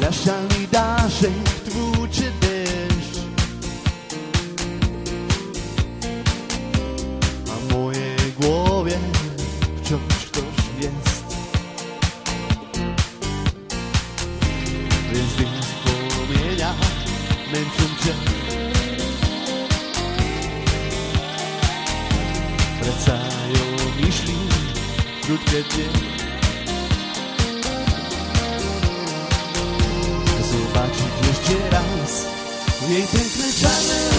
Praszczalny daszek tłucze deszcz, a w mojej głowie wciąż ktoś jest. Gwiazdy wspomnienia męczą cię. Wracają myśli, krótkie dnie. Zobaczyć jeszcze raz jej piękne czarne